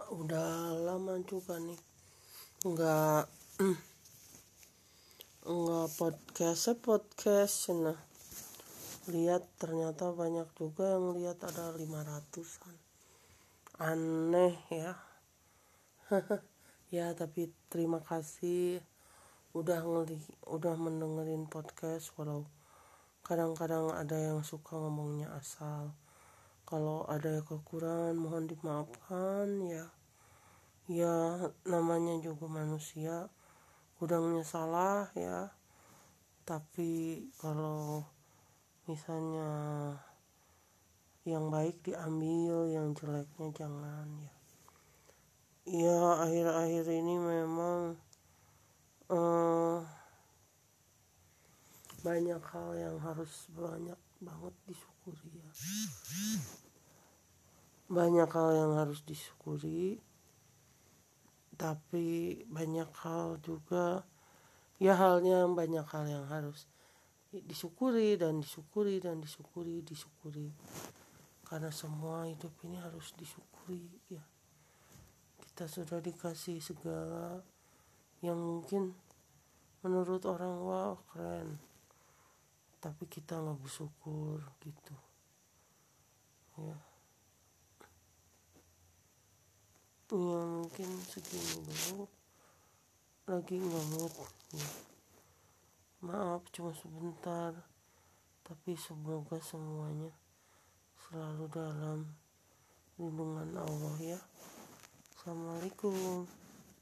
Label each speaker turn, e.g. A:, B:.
A: Udah lama juga nih nggak podcast. Nah, lihat ternyata banyak juga yang lihat, ada 500-an. Aneh ya. Ya, tapi terima kasih udah mendengerin podcast, walau kadang-kadang ada yang suka ngomongnya asal. Kalau ada kekurangan mohon dimaafkan ya. Ya, namanya juga manusia, udangnya salah ya. Tapi kalau misalnya yang baik diambil, yang jeleknya jangan ya. Ya, akhir-akhir ini memang banyak hal yang harus banyak banget disyukuri ya. Banyak hal yang harus disyukuri, tapi banyak hal juga ya, banyak hal yang harus disyukuri karena semua hidup ini harus disyukuri ya. Kita sudah dikasih segala yang mungkin menurut orang wow keren, tapi kita nggak bersyukur gitu ya. Ya mungkin segini dulu, lagi nggak mood ya. Maaf cuma sebentar, tapi semoga semuanya selalu dalam lindungan Allah ya. Assalamualaikum.